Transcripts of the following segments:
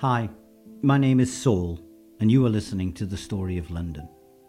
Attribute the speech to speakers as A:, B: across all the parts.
A: Hi, my name is Saul, and you are listening to The Story of London.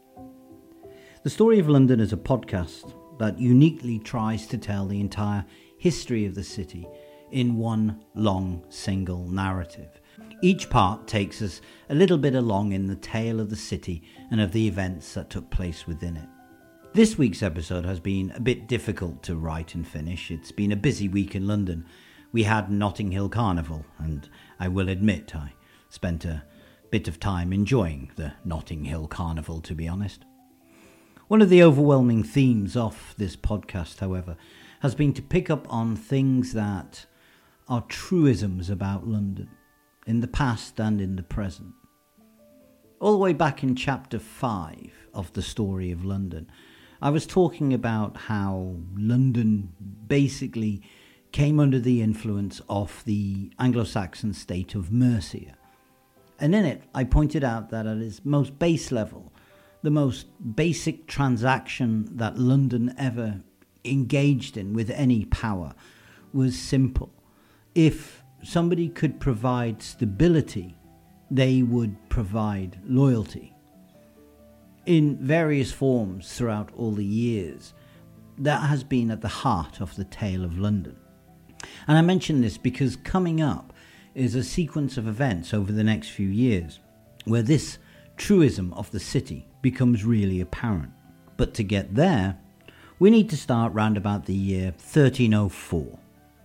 A: The Story of London is a podcast that uniquely tries to tell the entire history of the city in one long, single narrative. Each part takes us a little bit along in the tale of the city and of the events that took place within it. This week's episode has been a bit difficult to write and finish. It's been a busy week in London. We had Notting Hill Carnival, and I will admit I spent a bit of time enjoying the Notting Hill Carnival, to be honest. One of the overwhelming themes of this podcast, however, has been to pick up on things that are truisms about London, in the past and in the present. All the way back in chapter 5 of The Story of London, I was talking about how London basically came under the influence of the Anglo-Saxon state of Mercia. And in it, I pointed out that at its most base level, the most basic transaction that London ever engaged in with any power was simple. If somebody could provide stability, they would provide loyalty. In various forms throughout all the years, that has been at the heart of the tale of London. And I mention this because coming up is a sequence of events over the next few years where this truism of the city becomes really apparent. But to get there, we need to start round about the year 1304.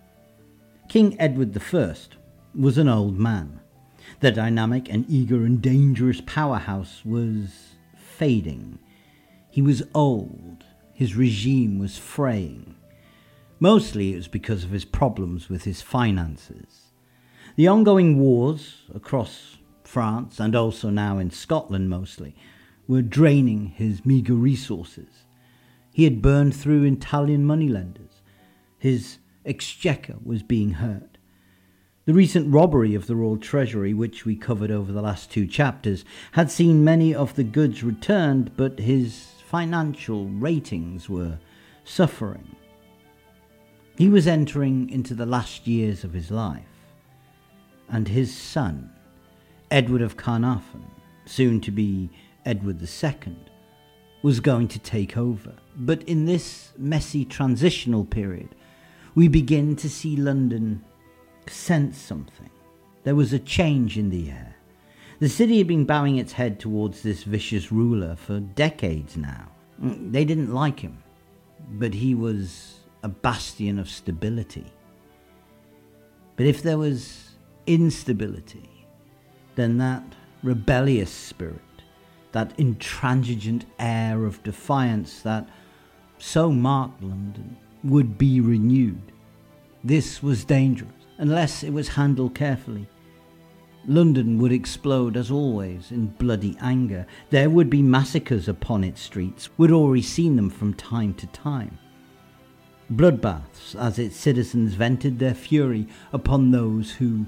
A: King Edward I was an old man. The dynamic and eager and dangerous powerhouse was fading. He was old. His regime was fraying. Mostly it was because of his problems with his finances. The ongoing wars across France, and also now in Scotland mostly, were draining his meagre resources. He had burned through Italian moneylenders. His exchequer was being hurt. The recent robbery of the Royal Treasury, which we covered over the last 2 chapters, had seen many of the goods returned, but his financial ratings were suffering. He was entering into the last years of his life, and his son, Edward of Carnarvon, soon to be Edward II, was going to take over. But in this messy transitional period, we begin to see London sense something. There was a change in the air. The city had been bowing its head towards this vicious ruler for decades now. They didn't like him, but he was a bastion of stability. But if there was instability, then that rebellious spirit, that intransigent air of defiance that so marked London, would be renewed. This was dangerous. Unless it was handled carefully, London would explode as always in bloody anger. There would be massacres upon its streets. We'd already seen them from time to time. Bloodbaths as its citizens vented their fury upon those who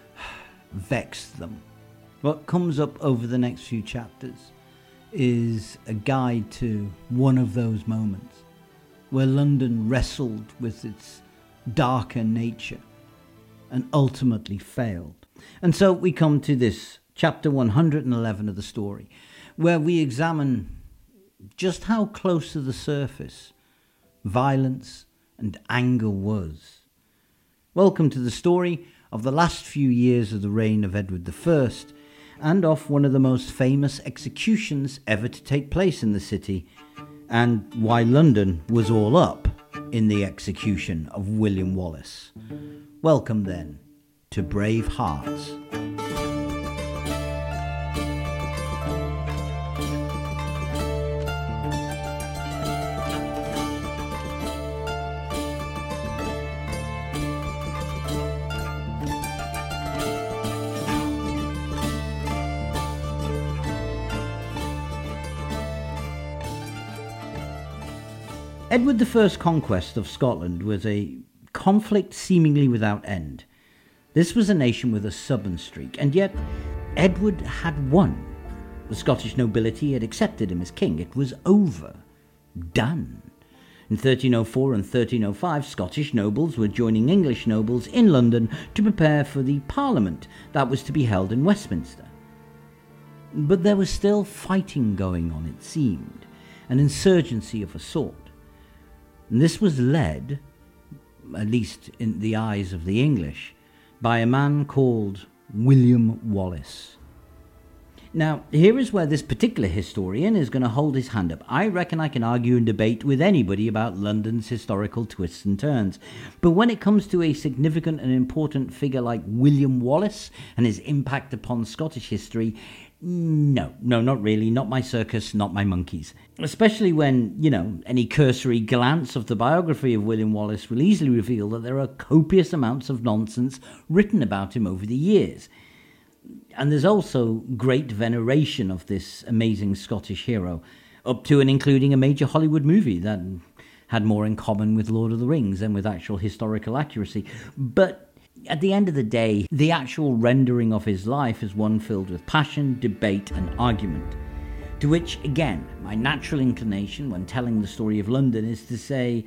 A: vexed them. What comes up over the next few chapters is a guide to one of those moments where London wrestled with its darker nature and ultimately failed. And so we come to this chapter 111 of the story, where we examine just how close to the surface violence and anger was. Welcome to the story of the last few years of the reign of Edward I, and of one of the most famous executions ever to take place in the city, and why London was all up in the execution of William Wallace. Welcome then to Brave Hearts. Edward I's conquest of Scotland was a conflict seemingly without end. This was a nation with a stubborn streak, and yet Edward had won. The Scottish nobility had accepted him as king. It was over. Done. In 1304 and 1305, Scottish nobles were joining English nobles in London to prepare for the Parliament that was to be held in Westminster. But there was still fighting going on, it seemed, an insurgency of a sort. And this was led, at least in the eyes of the English, by a man called William Wallace. Now, here is where this particular historian is going to hold his hand up. I reckon I can argue and debate with anybody about London's historical twists and turns. But when it comes to a significant and important figure like William Wallace and his impact upon Scottish history, no, not really, not my circus, not my monkeys. Especially when, any cursory glance of the biography of William Wallace will easily reveal that there are copious amounts of nonsense written about him over the years. And there's also great veneration of this amazing Scottish hero, up to and including a major Hollywood movie that had more in common with Lord of the Rings than with actual historical accuracy. But at the end of the day, the actual rendering of his life is one filled with passion, debate, and argument. To which, again, my natural inclination when telling the story of London is to say,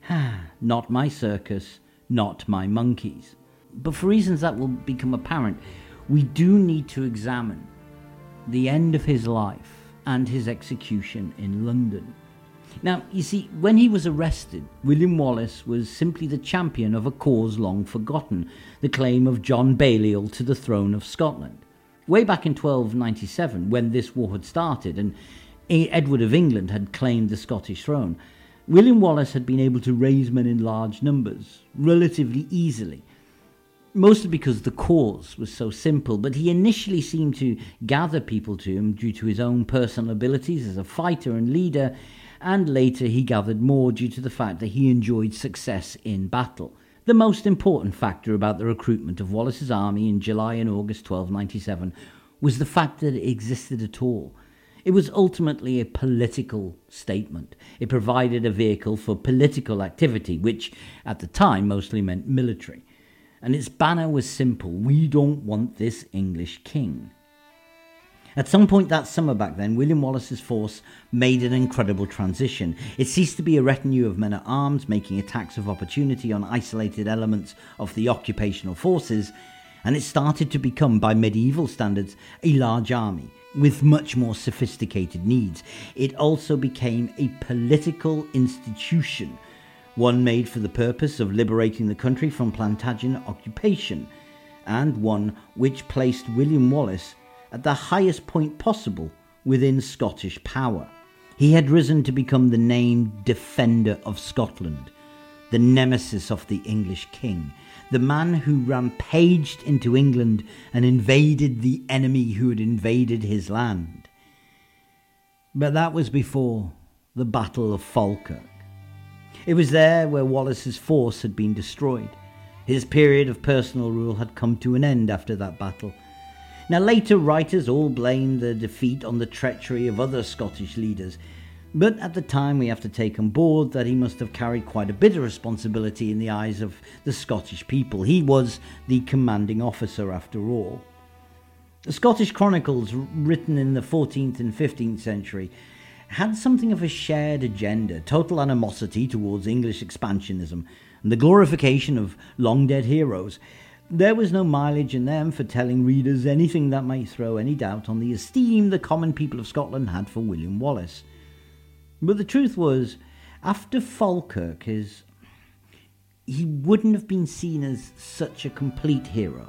A: not my circus, not my monkeys. But for reasons that will become apparent, we do need to examine the end of his life and his execution in London. Now, you see, when he was arrested, William Wallace was simply the champion of a cause long forgotten, the claim of John Balliol to the throne of Scotland. Way back in 1297, when this war had started and Edward of England had claimed the Scottish throne, William Wallace had been able to raise men in large numbers, relatively easily. Mostly because the cause was so simple, but he initially seemed to gather people to him due to his own personal abilities as a fighter and leader, and later he gathered more due to the fact that he enjoyed success in battle. The most important factor about the recruitment of Wallace's army in July and August 1297 was the fact that it existed at all. It was ultimately a political statement. It provided a vehicle for political activity, which at the time mostly meant military. And its banner was simple: we don't want this English king. At some point that summer back then, William Wallace's force made an incredible transition. It ceased to be a retinue of men-at-arms making attacks of opportunity on isolated elements of the occupational forces, and it started to become, by medieval standards, a large army with much more sophisticated needs. It also became a political institution, one made for the purpose of liberating the country from Plantagenet occupation, and one which placed William Wallace at the highest point possible within Scottish power. He had risen to become the named defender of Scotland, the nemesis of the English king, the man who rampaged into England and invaded the enemy who had invaded his land. But that was before the Battle of Falkirk. It was there where Wallace's force had been destroyed. His period of personal rule had come to an end after that battle. Now, later writers all blamed the defeat on the treachery of other Scottish leaders, but at the time we have to take on board that he must have carried quite a bit of responsibility in the eyes of the Scottish people. He was the commanding officer after all. The Scottish chronicles, written in the 14th and 15th century, had something of a shared agenda: total animosity towards English expansionism and the glorification of long-dead heroes. There was no mileage in them for telling readers anything that might throw any doubt on the esteem the common people of Scotland had for William Wallace. But the truth was, after Falkirk, he wouldn't have been seen as such a complete hero.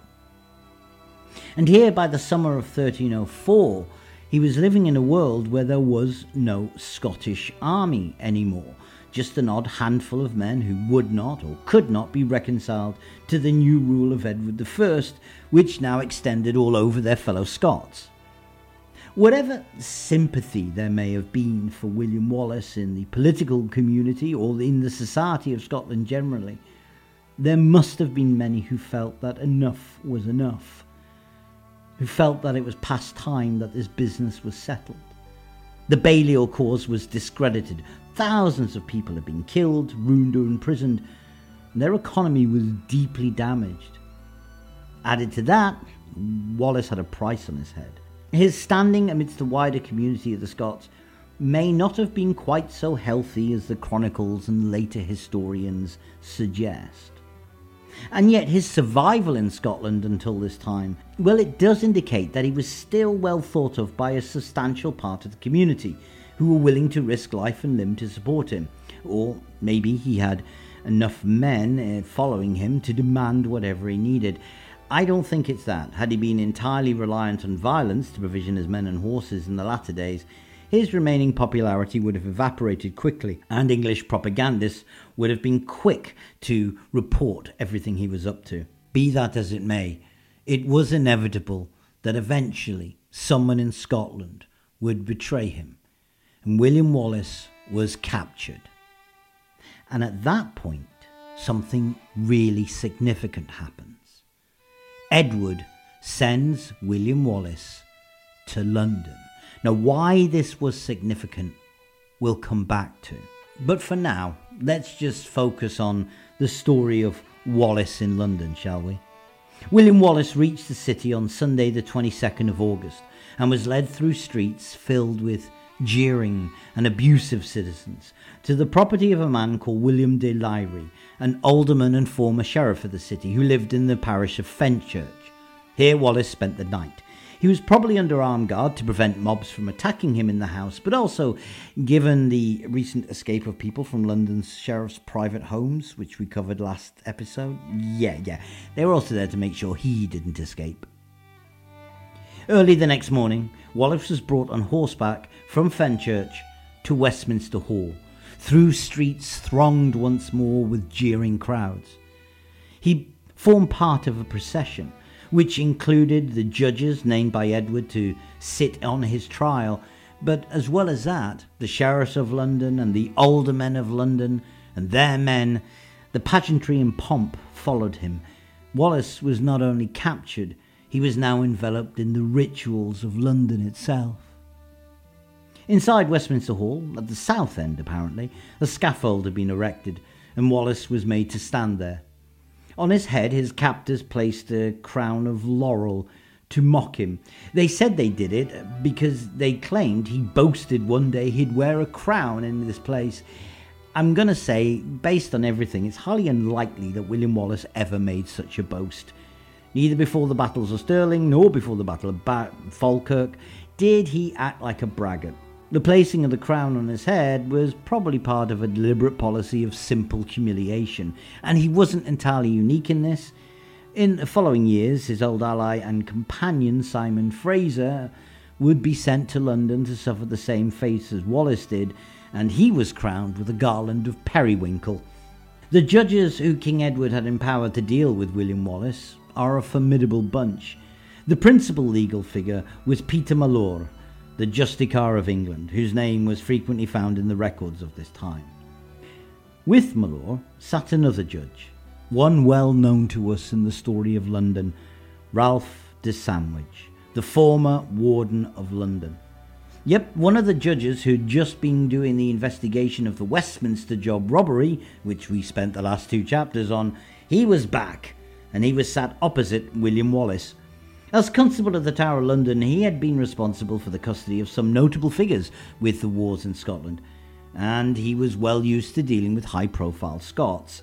A: And here, by the summer of 1304, he was living in a world where there was no Scottish army anymore, just an odd handful of men who would not or could not be reconciled to the new rule of Edward I, which now extended all over their fellow Scots. Whatever sympathy there may have been for William Wallace in the political community or in the society of Scotland generally, there must have been many who felt that enough was enough, who felt that it was past time that this business was settled. The Balliol cause was discredited. Thousands of people had been killed, ruined or imprisoned, and their economy was deeply damaged. Added to that, Wallace had a price on his head. His standing amidst the wider community of the Scots may not have been quite so healthy as the chronicles and later historians suggest. And yet his survival in Scotland until this time, well, it does indicate that he was still well thought of by a substantial part of the community who were willing to risk life and limb to support him. Or maybe he had enough men following him to demand whatever he needed. I don't think it's that. Had he been entirely reliant on violence to provision his men and horses in the latter days, his remaining popularity would have evaporated quickly, and English propagandists would have been quick to report everything he was up to. Be that as it may, it was inevitable that eventually someone in Scotland would betray him, and William Wallace was captured. And at that point, something really significant happens. Edward sends William Wallace to London. Now, why this was significant, we'll come back to. But for now, let's just focus on the story of Wallace in London, shall we? William Wallace reached the city on Sunday the 22nd of August and was led through streets filled with jeering and abusive citizens to the property of a man called William de Liry, an alderman and former sheriff of the city who lived in the parish of Fenchurch. Here Wallace spent the night. He was probably under armed guard to prevent mobs from attacking him in the house, but also, given the recent escape of people from London's sheriff's private homes, which we covered last episode, they were also there to make sure he didn't escape. Early the next morning, Wallace was brought on horseback from Fenchurch to Westminster Hall, through streets thronged once more with jeering crowds. He formed part of a procession, which included the judges named by Edward to sit on his trial, but as well as that, the sheriffs of London and the aldermen of London and their men. The pageantry and pomp followed him. Wallace was not only captured, he was now enveloped in the rituals of London itself. Inside Westminster Hall, at the south end apparently, a scaffold had been erected, and Wallace was made to stand there. On his head, his captors placed a crown of laurel to mock him. They said they did it because they claimed he boasted one day he'd wear a crown in this place. I'm going to say, based on everything, it's highly unlikely that William Wallace ever made such a boast. Neither before the battles of Stirling nor before the Battle of Falkirk did he act like a braggart. The placing of the crown on his head was probably part of a deliberate policy of simple humiliation, and he wasn't entirely unique in this. In the following years, his old ally and companion Simon Fraser would be sent to London to suffer the same fate as Wallace did, and he was crowned with a garland of periwinkle. The judges who King Edward had empowered to deal with William Wallace are a formidable bunch. The principal legal figure was Peter Malore, the Justicar of England, whose name was frequently found in the records of this time. With Malore sat another judge, one well known to us in the story of London, Ralph de Sandwich, the former Warden of London. Yep, one of the judges who'd just been doing the investigation of the Westminster job robbery, which we spent the last 2 chapters on, he was back, and he was sat opposite William Wallace. As Constable of the Tower of London, he had been responsible for the custody of some notable figures with the wars in Scotland, and he was well used to dealing with high-profile Scots.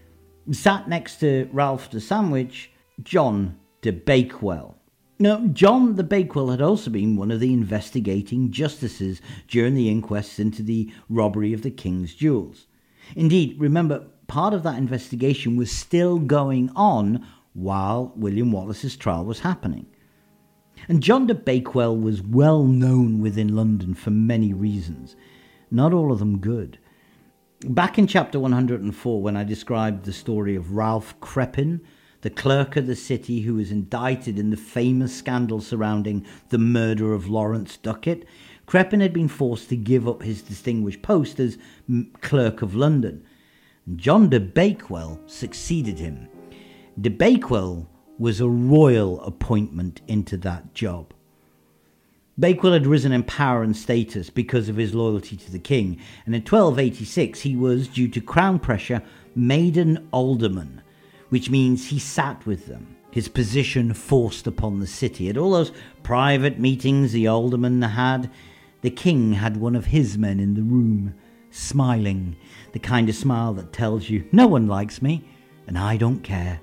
A: Sat next to Ralph de Sandwich, John de Bakewell. Now, John de Bakewell had also been one of the investigating justices during the inquests into the robbery of the King's jewels. Indeed, remember, part of that investigation was still going on while William Wallace's trial was happening. And John de Bakewell was well known within London for many reasons, not all of them good. Back in chapter 104, when I described the story of Ralph Crepin, the clerk of the city who was indicted in the famous scandal surrounding the murder of Lawrence Duckett, Crepin had been forced to give up his distinguished post as Clerk of London. John de Bakewell succeeded him. De Bakewell was a royal appointment into that job. Bakewell had risen in power and status because of his loyalty to the king, and in 1286 he was, due to crown pressure, made an alderman, which means he sat with them, his position forced upon the city. At all those private meetings the aldermen had, The king had one of his men in the room, smiling, the kind of smile that tells you, no one likes me, and I don't care.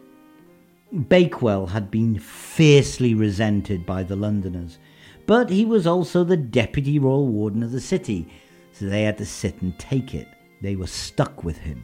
A: Bakewell had been fiercely resented by the Londoners, but he was also the deputy royal warden of the city, so they had to sit and take it. They were stuck with him.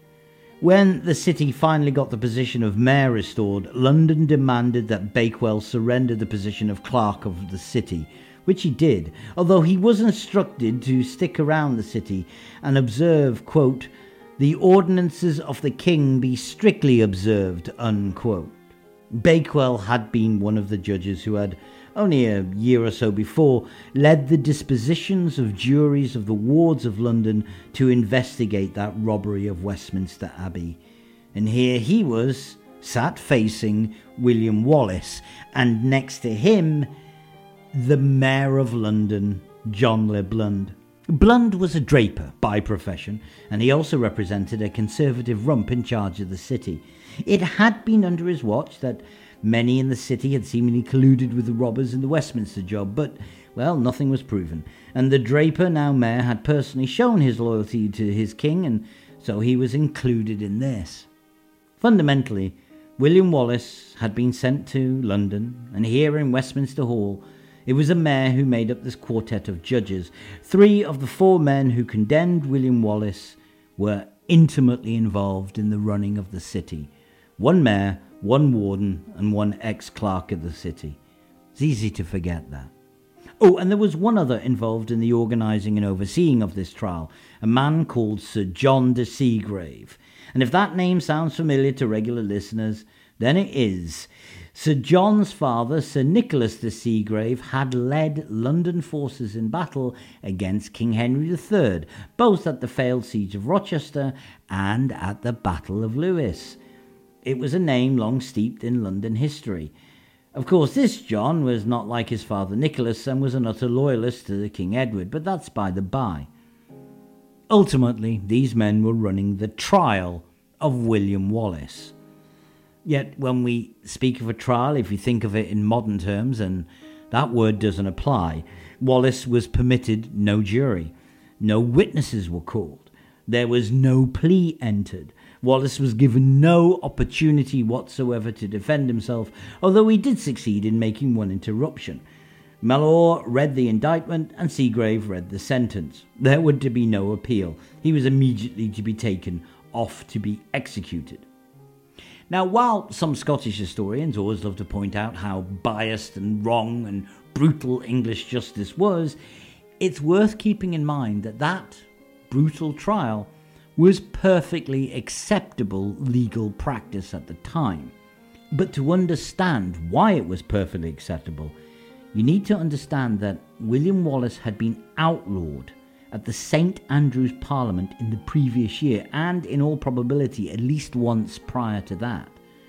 A: When the city finally got the position of mayor restored, London demanded that Bakewell surrender the position of clerk of the city, which he did, although he was instructed to stick around the city and observe, quote, the ordinances of the king be strictly observed, unquote. Bakewell had been one of the judges who had, only a year or so before, led the dispositions of juries of the wards of London to investigate that robbery of Westminster Abbey. And here he was, sat facing William Wallace, and next to him, the Mayor of London, John Le Blund. Blund was a draper by profession, and he also represented a conservative rump in charge of the city. It had been under his watch that many in the city had seemingly colluded with the robbers in the Westminster job, but, well, nothing was proven, and the draper, now mayor, had personally shown his loyalty to his king, and so he was included in this. Fundamentally, William Wallace had been sent to London, and here in Westminster Hall, it was a mayor who made up this quartet of judges. 3 of the 4 men who condemned William Wallace were intimately involved in the running of the city. 1 mayor, 1 warden, and 1 ex-clerk of the city. It's easy to forget that. Oh, and there was one other involved in the organising and overseeing of this trial, a man called Sir John de Seagrave. And if that name sounds familiar to regular listeners, then it is. Sir John's father, Sir Nicholas de Seagrave, had led London forces in battle against King Henry III, both at the failed siege of Rochester and at the Battle of Lewes. It was a name long steeped in London history. Of course, this John was not like his father Nicholas and was an utter loyalist to King Edward, but that's by the by. Ultimately, these men were running the trial of William Wallace. Yet when we speak of a trial, if you think of it in modern terms, and that word doesn't apply, Wallace was permitted no jury. No witnesses were called. There was no plea entered. Wallace was given no opportunity whatsoever to defend himself, although he did succeed in making one interruption. Mellor read the indictment and Seagrave read the sentence. There would be no appeal. He was immediately to be taken off to be executed. Now, while some Scottish historians always love to point out how biased and wrong and brutal English justice was, it's worth keeping in mind that that brutal trial was perfectly acceptable legal practice at the time. But to understand why it was perfectly acceptable, you need to understand that William Wallace had been outlawed at the St. Andrews Parliament in the previous year, and in all probability at least once prior to that.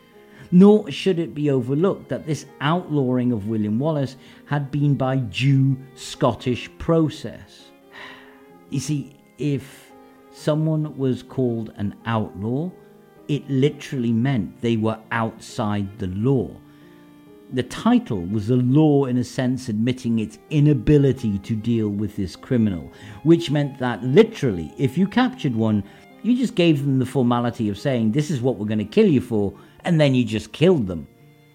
A: Nor should it be overlooked that this outlawing of William Wallace had been by due Scottish process. You see, if someone was called an outlaw, it literally meant they were outside the law. The title was a law in a sense admitting its inability to deal with this criminal, which meant that literally, if you captured one, you just gave them the formality of saying, this is what we're going to kill you for, and then you just killed them.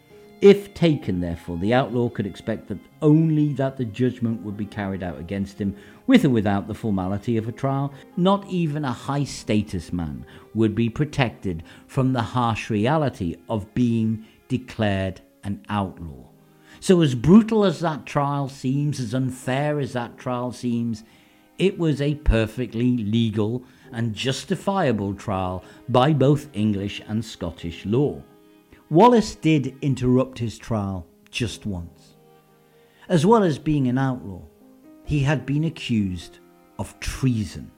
A: If taken, therefore, the outlaw could expect that only that the judgment would be carried out against him, with or without the formality of a trial. Not even a high-status man would be protected from the harsh reality of being declared an outlaw. So as brutal as that trial seems, as unfair as that trial seems, it was a perfectly legal and justifiable trial by both English and Scottish law. Wallace did interrupt his trial just once. As well as being an outlaw, he had been accused of treason.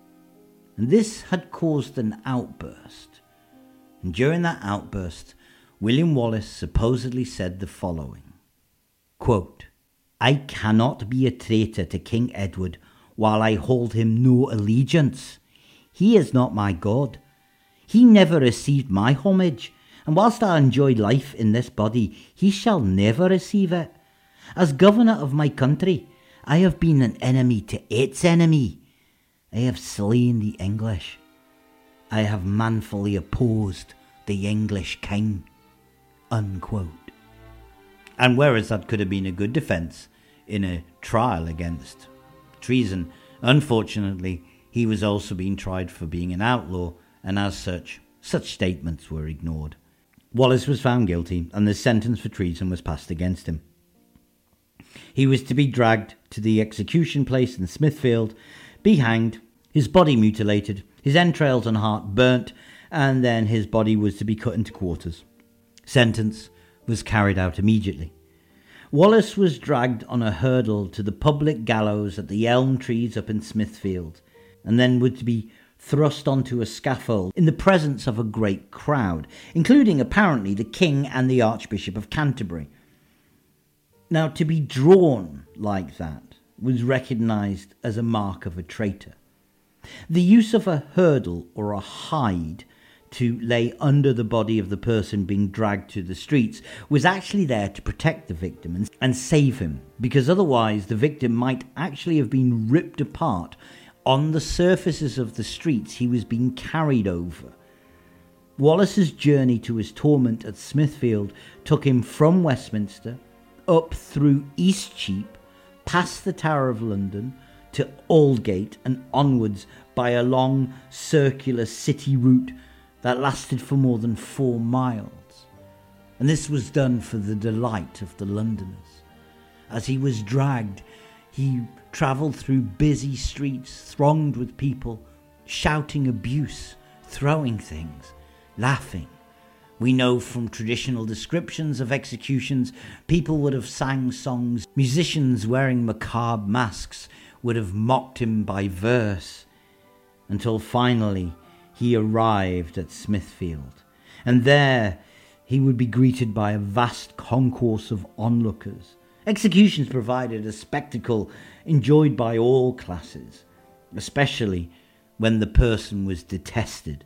A: And this had caused an outburst. And during that outburst, William Wallace supposedly said the following, quote, I cannot be a traitor to King Edward while I hold him no allegiance. He is not my God. He never received my homage, and whilst I enjoy life in this body, he shall never receive it. As governor of my country, I have been an enemy to its enemy. I have slain the English. I have manfully opposed the English king." Unquote. And whereas that could have been a good defence in a trial against treason, unfortunately, he was also being tried for being an outlaw, and as such statements were ignored. Wallace was found guilty, and the sentence for treason was passed against him. He was to be dragged to the execution place in Smithfield, be hanged, his body mutilated, his entrails and heart burnt, and then his body was to be cut into quarters. Sentence was carried out immediately. Wallace was dragged on a hurdle to the public gallows at the elm trees up in Smithfield, and then would to be thrust onto a scaffold in the presence of a great crowd, including apparently the King and the Archbishop of Canterbury. Now, to be drawn like that was recognised as a mark of a traitor. The use of a hurdle or a hide to lay under the body of the person being dragged to the streets was actually there to protect the victim and save him, because otherwise the victim might actually have been ripped apart on the surfaces of the streets he was being carried over. Wallace's journey to his torment at Smithfield took him from Westminster, up through Eastcheap, past the Tower of London, to Aldgate and onwards by a long circular city route that lasted for more than 4 miles. And this was done for the delight of the Londoners. As he was dragged, he travelled through busy streets thronged with people, shouting abuse, throwing things, laughing. We know from traditional descriptions of executions, people would have sang songs, musicians wearing macabre masks would have mocked him by verse, until finally he arrived at Smithfield. And there he would be greeted by a vast concourse of onlookers. Executions provided a spectacle enjoyed by all classes, especially when the person was detested.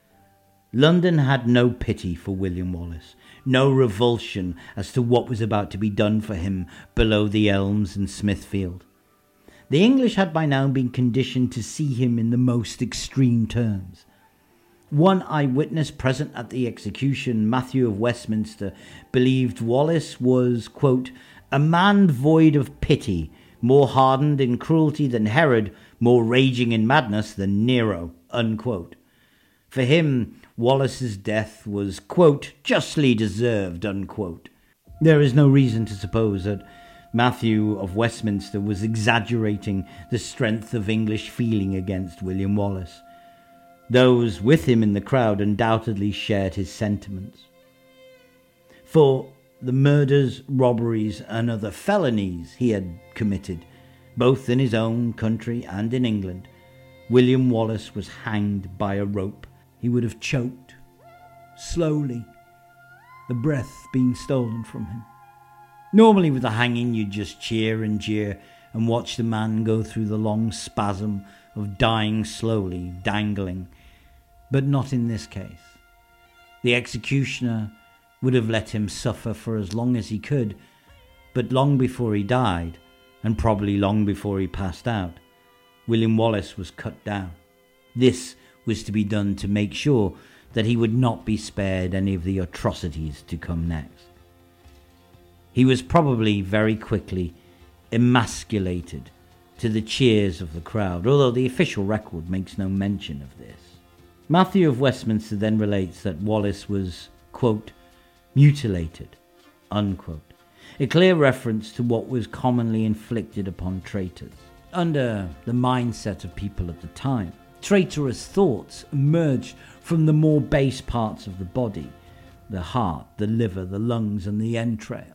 A: London had no pity for William Wallace, no revulsion as to what was about to be done for him below the elms in Smithfield. The English had by now been conditioned to see him in the most extreme terms. One eyewitness present at the execution, Matthew of Westminster, believed Wallace was, quote, "a man void of pity, more hardened in cruelty than Herod, more raging in madness than Nero," unquote. For him, Wallace's death was, quote, "justly deserved," unquote. There is no reason to suppose that Matthew of Westminster was exaggerating the strength of English feeling against William Wallace. Those with him in the crowd undoubtedly shared his sentiments. For the murders, robberies, and other felonies he had committed, both in his own country and in England, William Wallace was hanged by a rope. He would have choked, slowly, the breath being stolen from him. Normally with the hanging, you'd just cheer and jeer and watch the man go through the long spasm of dying slowly, dangling. But not in this case. The executioner would have let him suffer for as long as he could, but long before he died, and probably long before he passed out, William Wallace was cut down. This was to be done to make sure that he would not be spared any of the atrocities to come next. He was probably very quickly emasculated to the cheers of the crowd, although the official record makes no mention of this. Matthew of Westminster then relates that Wallace was, quote, "mutilated," unquote, a clear reference to what was commonly inflicted upon traitors. Under the mindset of people at the time, traitorous thoughts emerged from the more base parts of the body, the heart, the liver, the lungs, and the entrails.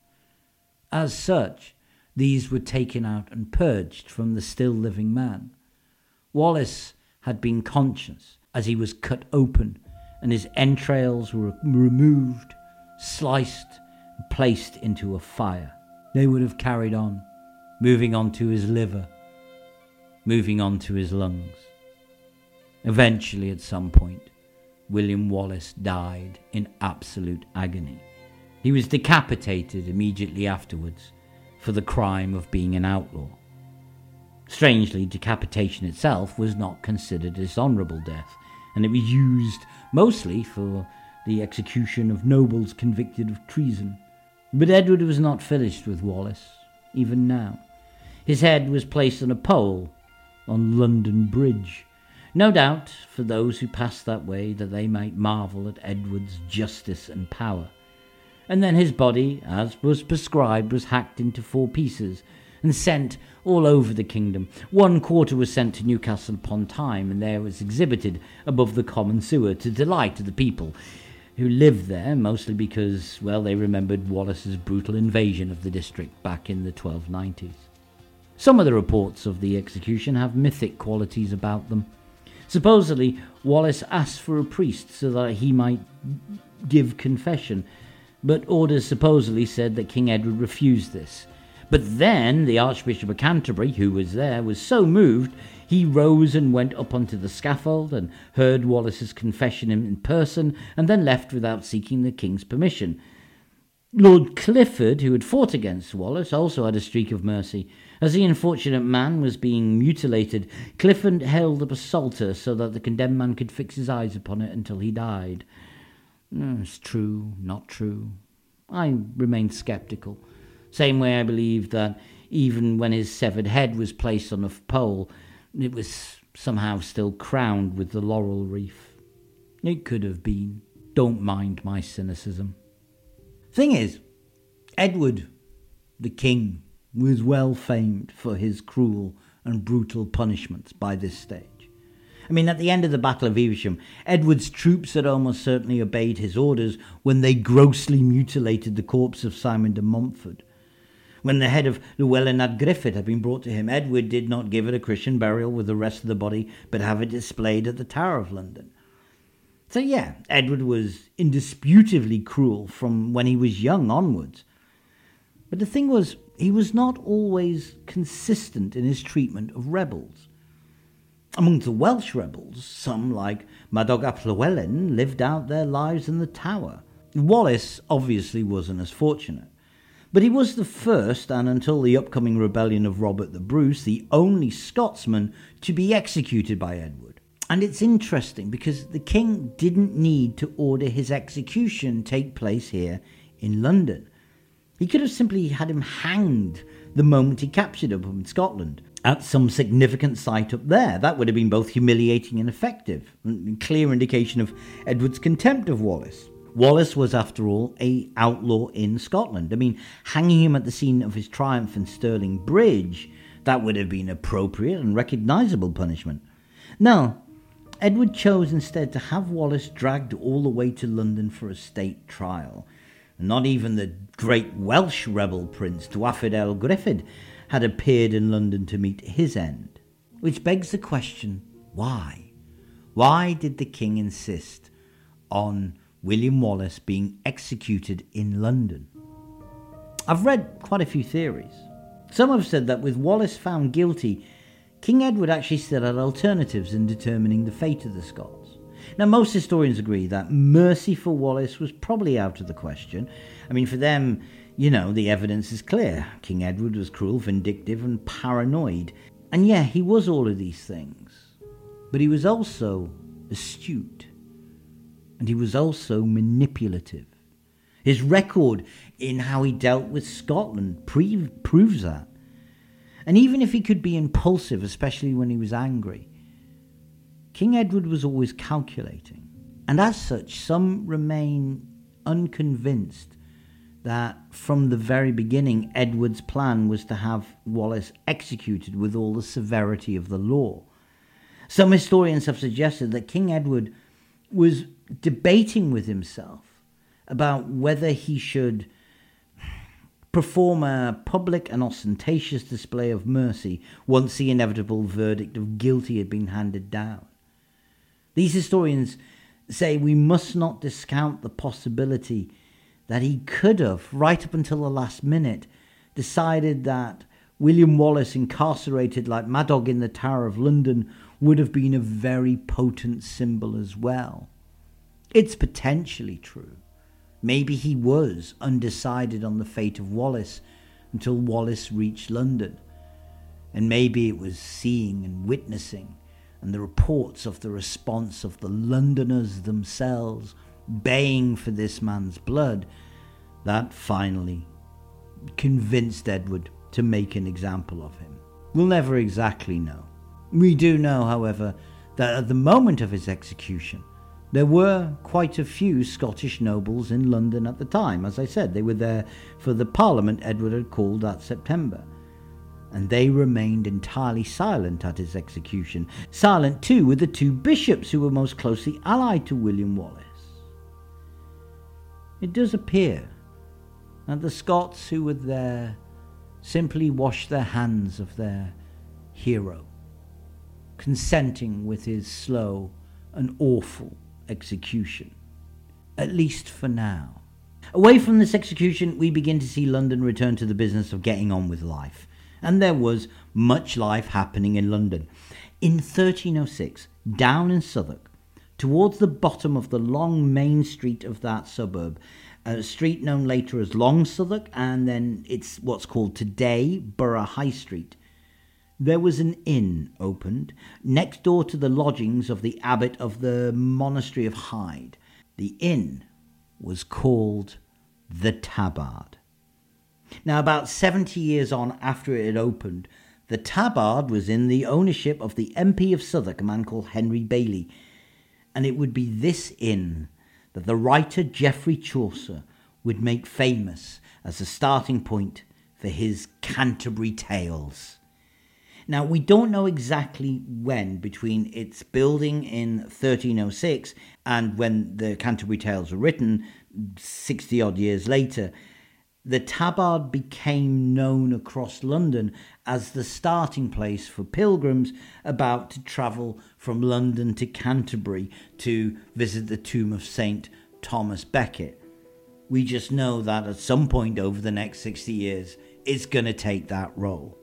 A: As such, these were taken out and purged from the still living man. Wallace had been conscious as he was cut open, and his entrails were removed, sliced, and placed into a fire. They would have carried on, moving on to his liver, moving on to his lungs. Eventually, at some point, William Wallace died in absolute agony. He was decapitated immediately afterwards, for the crime of being an outlaw. Strangely, decapitation itself was not considered a dishonourable death, and it was used mostly for the execution of nobles convicted of treason. But Edward was not finished with Wallace, even now. His head was placed on a pole on London Bridge, no doubt for those who passed that way that they might marvel at Edward's justice and power. And then his body, as was prescribed, was hacked into 4 pieces and sent all over the kingdom. 1/4 was sent to Newcastle upon Tyne, and there was exhibited above the common sewer to delight the people who lived there, mostly because, well, they remembered Wallace's brutal invasion of the district back in the 1290s. Some of the reports of the execution have mythic qualities about them. Supposedly, Wallace asked for a priest so that he might give confession, but orders supposedly said that King Edward refused this. But then the Archbishop of Canterbury, who was there, was so moved, he rose and went up onto the scaffold and heard Wallace's confession in person, and then left without seeking the king's permission. Lord Clifford, who had fought against Wallace, also had a streak of mercy. As the unfortunate man was being mutilated, Clifford held up a psalter so that the condemned man could fix his eyes upon it until he died. It's true, not true. I remained sceptical. Same way I believed that even when his severed head was placed on a pole, it was somehow still crowned with the laurel wreath. It could have been. Don't mind my cynicism. Thing is, Edward, the king, was well famed for his cruel and brutal punishments by this stage. I mean, at the end of the Battle of Evesham, Edward's troops had almost certainly obeyed his orders when they grossly mutilated the corpse of Simon de Montfort. When the head of Llewellyn ap Griffith had been brought to him, Edward did not give it a Christian burial with the rest of the body, but have it displayed at the Tower of London. So yeah, Edward was indisputably cruel from when he was young onwards. But the thing was, he was not always consistent in his treatment of rebels. Among the Welsh rebels, some, like Madog ap Llywelyn, lived out their lives in the Tower. Wallace obviously wasn't as fortunate. But he was the first, and until the upcoming rebellion of Robert the Bruce, the only Scotsman to be executed by Edward. And it's interesting because the king didn't need to order his execution take place here in London. He could have simply had him hanged the moment he captured him in Scotland at some significant site up there. That would have been both humiliating and effective, a clear indication of Edward's contempt of Wallace. Wallace was, after all, an outlaw in Scotland. I mean, hanging him at the scene of his triumph in Stirling Bridge, that would have been appropriate and recognisable punishment. No, Edward chose instead to have Wallace dragged all the way to London for a state trial. Not even the great Welsh rebel prince, Dafydd ap Griffith, had appeared in London to meet his end. Which begs the question, why? Why did the king insist on William Wallace being executed in London? I've read quite a few theories. Some have said that with Wallace found guilty, King Edward actually still had alternatives in determining the fate of the Scots. Now, most historians agree that mercy for Wallace was probably out of the question. I mean, for them, the evidence is clear. King Edward was cruel, vindictive, and paranoid. And yeah, he was all of these things. But he was also astute. And he was also manipulative. His record in how he dealt with Scotland proves that. And even if he could be impulsive, especially when he was angry, King Edward was always calculating. And as such, some remain unconvinced that from the very beginning, Edward's plan was to have Wallace executed with all the severity of the law. Some historians have suggested that King Edward was debating with himself about whether he should perform a public and ostentatious display of mercy once the inevitable verdict of guilty had been handed down. These historians say we must not discount the possibility that he could have, right up until the last minute, decided that William Wallace incarcerated like Madog in the Tower of London would have been a very potent symbol as well. It's potentially true. Maybe he was undecided on the fate of Wallace, until Wallace reached London. And maybe it was seeing and witnessing and the reports of the response of the Londoners themselves baying for this man's blood that finally convinced Edward to make an example of him. We'll never exactly know. We do know, however, that at the moment of his execution, there were quite a few Scottish nobles in London at the time. As I said, they were there for the Parliament Edward had called that September. And they remained entirely silent at his execution. Silent too with the two bishops who were most closely allied to William Wallace. It does appear that the Scots who were there simply washed their hands of their hero, consenting with his slow and awful execution, at least for now. Away from this execution, we begin to see London return to the business of getting on with life. And there was much life happening in London. In 1306, down in Southwark, towards the bottom of the long main street of that suburb, a street known later as Long Southwark, and then it's what's called today Borough High Street, there was an inn opened next door to the lodgings of the abbot of the monastery of Hyde. The inn was called the Tabard. Now, about 70 years on after it had opened, the Tabard was in the ownership of the MP of Southwark, a man called Henry Bailey, and it would be this inn that the writer Geoffrey Chaucer would make famous as a starting point for his Canterbury Tales. Now, we don't know exactly when between its building in 1306 and when the Canterbury Tales were written, 60-odd years later. The Tabard became known across London as the starting place for pilgrims about to travel from London to Canterbury to visit the tomb of St. Thomas Becket. We just know that at some point over the next 60 years, it's going to take that role.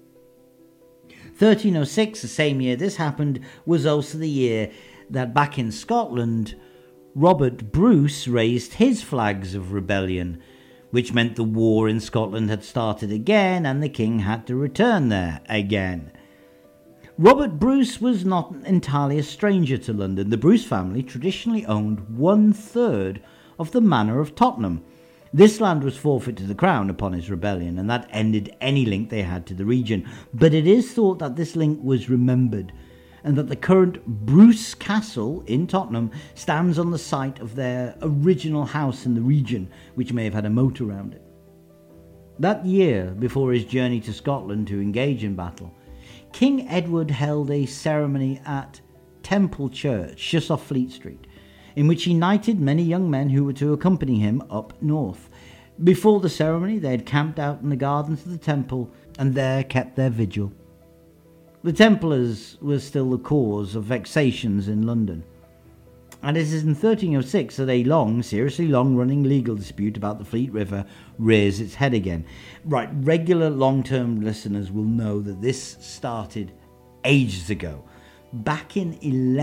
A: 1306, the same year this happened, was also the year that back in Scotland, Robert Bruce raised his flags of rebellion, which meant the war in Scotland had started again and the king had to return there again. Robert Bruce was not entirely a stranger to London. The Bruce family traditionally owned 1/3 of the manor of Tottenham. This land was forfeit to the crown upon his rebellion, and that ended any link they had to the region. But it is thought that this link was remembered, and that the current Bruce Castle in Tottenham stands on the site of their original house in the region, which may have had a moat around it. That year, before his journey to Scotland to engage in battle, King Edward held a ceremony at Temple Church, just off Fleet Street, in which he knighted many young men who were to accompany him up north. Before the ceremony, they had camped out in the gardens of the temple and there kept their vigil. The Templars were still the cause of vexations in London, and it is in 1306 that a seriously long-running legal dispute about the Fleet River rears its head again. Right, regular long-term listeners will know that this started ages ago, back in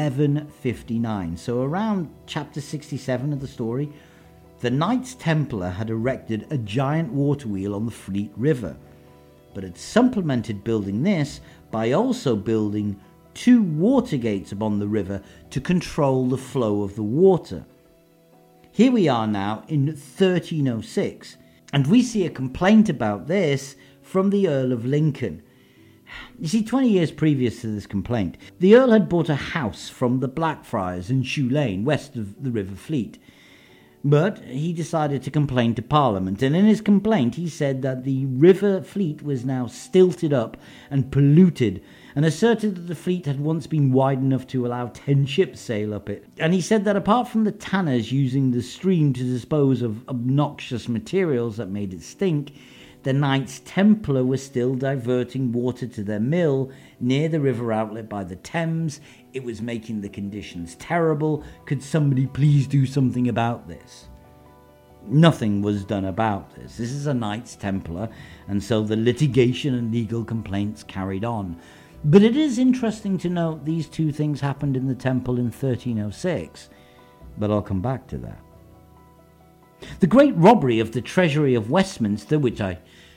A: 1159, so around chapter 67 of the story. The Knights Templar had erected a giant water wheel on the Fleet River, but had supplemented building this by also building 2 water gates upon the river to control the flow of the water. Here we are now in 1306, and we see a complaint about this from the Earl of Lincoln. You see, 20 years previous to this complaint, the Earl had bought a house from the Blackfriars in Shoe Lane, west of the River Fleet. But he decided to complain to Parliament, and in his complaint he said that the River Fleet was now stilted up and polluted, and asserted that the fleet had once been wide enough to allow 10 ships sail up it. And he said that apart from the tanners using the stream to dispose of obnoxious materials that made it stink, the Knights Templar were still diverting water to their mill near the river outlet by the Thames. It was making the conditions terrible. Could somebody please do something about this? Nothing was done about this. This is a Knights Templar, and so the litigation and legal complaints carried on. But it is interesting to note these 2 things happened in the temple in 1306, but I'll come back to that. The great robbery of the Treasury of Westminster, which I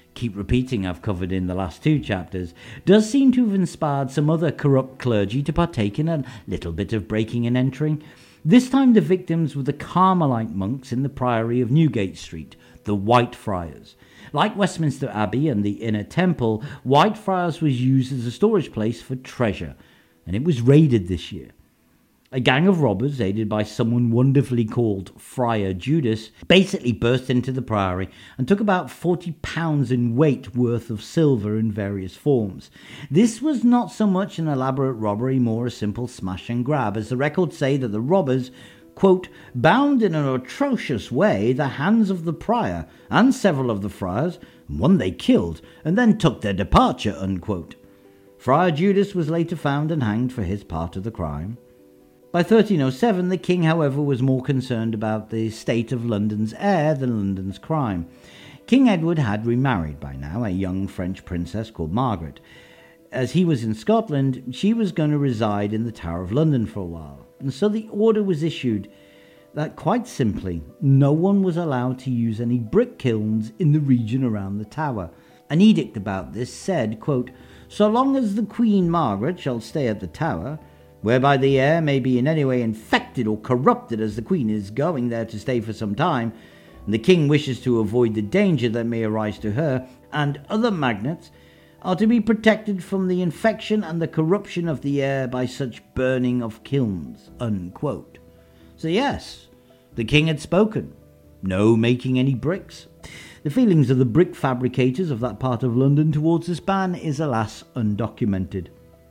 A: keep repeating I've covered in the last 2 chapters, does seem to have inspired some other corrupt clergy to partake in a little bit of breaking and entering. This time the victims were the Carmelite monks in the Priory of Newgate Street, the Whitefriars. Like Westminster Abbey and the Inner Temple, Whitefriars was used as a storage place for treasure, and it was raided this year. A gang of robbers, aided by someone wonderfully called Friar Judas, basically burst into the priory and took about £40 in weight worth of silver in various forms. This was not so much an elaborate robbery, more a simple smash and grab, as the records say that the robbers, quote, bound in an atrocious way the hands of the prior and several of the friars, and one they killed, and then took their departure, unquote. Friar Judas was later found and hanged for his part of the crime. By 1307, the king, however, was more concerned about the state of London's air than London's crime. King Edward had remarried by now a young French princess called Margaret. As he was in Scotland, she was going to reside in the Tower of London for a while, and so the order was issued that, quite simply, no one was allowed to use any brick kilns in the region around the tower. An edict about this said, quote, so long as the Queen Margaret shall stay at the tower, whereby the air may be in any way infected or corrupted, as the Queen is going there to stay for some time, and the King wishes to avoid the danger that may arise to her, and other magnates are to be protected from the infection and the corruption of the air by such burning of kilns, unquote. So yes, the King had spoken. No making any bricks. The feelings of the brick fabricators of that part of London towards this ban is, alas, undocumented.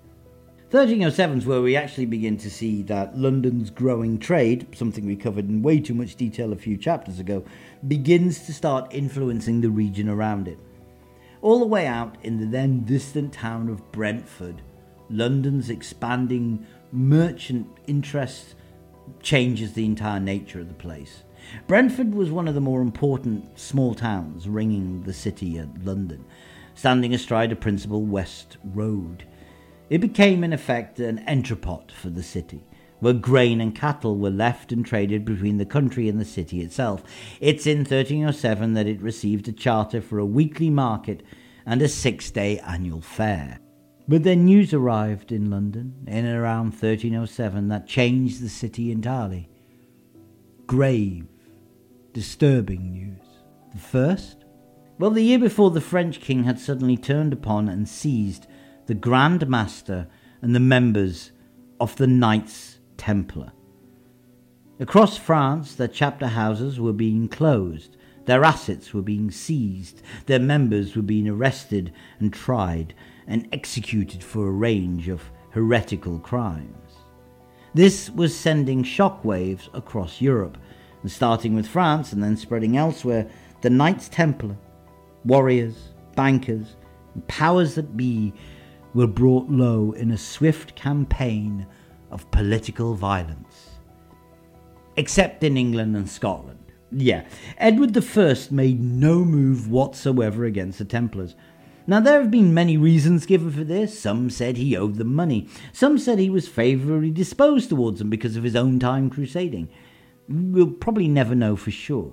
A: 1307 is where we actually begin to see that London's growing trade, something we covered in way too much detail a few chapters ago, begins to start influencing the region around it. All the way out in the then distant town of Brentford, London's expanding merchant interest changes the entire nature of the place. Brentford was one of the more important small towns ringing the city of London, standing astride a principal West Road. It became, in effect, an entrepot for the city, where grain and cattle were left and traded between the country and the city itself. It's in 1307 that it received a charter for a weekly market and a 6-day annual fair. But then news arrived in London in and around 1307 that changed the city entirely. Grave, disturbing news. The first? Well, the year before, the French king had suddenly turned upon and seized the Grand Master and the members of the Knights Templar. Across France, their chapter houses were being closed, their assets were being seized, their members were being arrested and tried and executed for a range of heretical crimes. This was sending shockwaves across Europe, and starting with France and then spreading elsewhere, the Knights Templar, warriors, bankers, and powers that be were brought low in a swift campaign of political violence. Except in England and Scotland. Yeah, Edward I made no move whatsoever against the Templars. Now, there have been many reasons given for this. Some said he owed them money. Some said he was favourably disposed towards them because of his own time crusading. We'll probably never know for sure.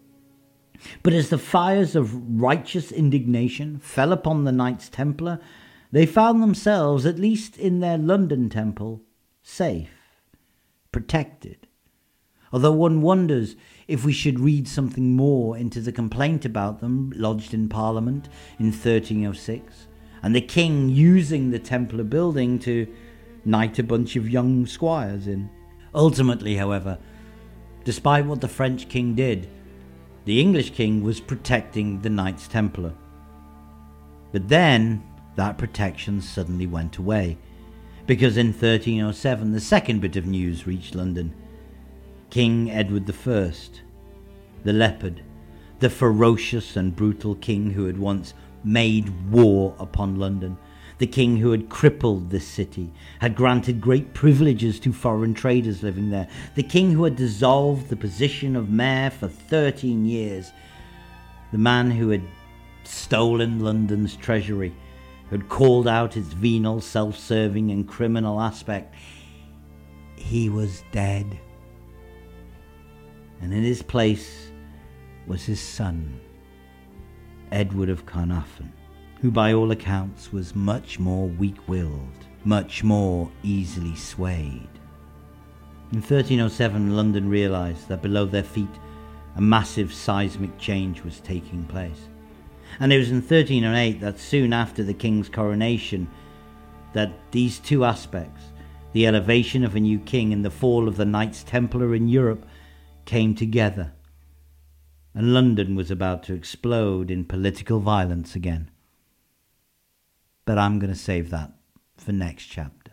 A: But as the fires of righteous indignation fell upon the Knights Templar, they found themselves, at least in their London temple, safe, protected. Although one wonders if we should read something more into the complaint about them lodged in Parliament in 1306, and the king using the Templar building to knight a bunch of young squires in. Ultimately, however, despite what the French king did, the English king was protecting the Knights Templar. But then that protection suddenly went away, because in 1307 the second bit of news reached London. King Edward I, the leopard, the ferocious and brutal king who had once made war upon London, the king who had crippled this city, had granted great privileges to foreign traders living there, the king who had dissolved the position of mayor for 13 years, the man who had stolen London's treasury, who had called out its venal, self-serving and criminal aspect, he was dead. And in his place was his son, Edward of Carnarvon, who by all accounts was much more weak-willed, much more easily swayed. In 1307, London realised that below their feet a massive seismic change was taking place. And it was in 1308 that soon after the king's coronation that these two aspects, the elevation of a new king and the fall of the Knights Templar in Europe, came together. And London was about to explode in political violence again. But I'm going to save that for next chapter.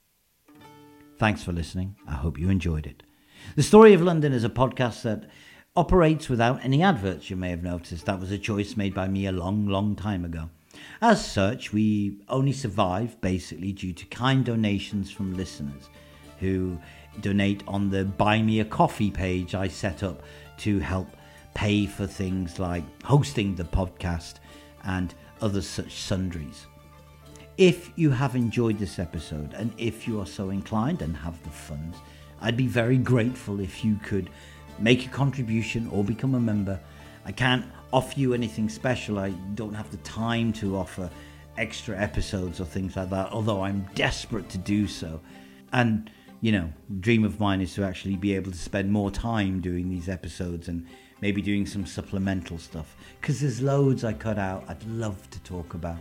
A: Thanks for listening. I hope you enjoyed it. The Story of London is a podcast that operates without any adverts, you may have noticed. That was a choice made by me a long time ago. As such, we only survive basically due to kind donations from listeners who donate on the Buy Me a Coffee page I set up to help pay for things like hosting the podcast and other such sundries. If you have enjoyed this episode, and if you are so inclined and have the funds, I'd be very grateful if you could make a contribution or become a member. I can't offer you anything special. I don't have the time to offer extra episodes or things like that, although I'm desperate to do so. And, dream of mine is to actually be able to spend more time doing these episodes and maybe doing some supplemental stuff, because there's loads I cut out I'd love to talk about.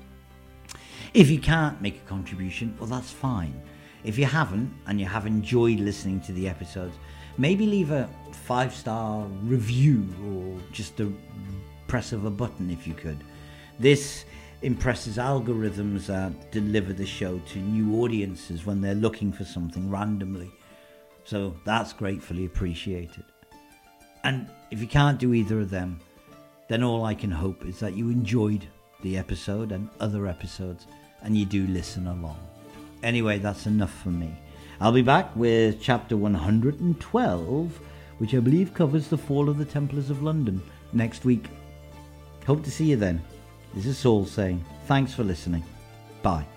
A: If you can't make a contribution, well, that's fine. If you haven't, and you have enjoyed listening to the episodes, maybe leave a 5-star review or just a press of a button if you could. This impresses algorithms that deliver the show to new audiences when they're looking for something randomly. So that's gratefully appreciated. And if you can't do either of them, then all I can hope is that you enjoyed the episode and other episodes and you do listen along. Anyway, that's enough for me. I'll be back with chapter 112, which I believe covers the fall of the Templars of London, next week. Hope to see you then. This is Saul saying thanks for listening. Bye.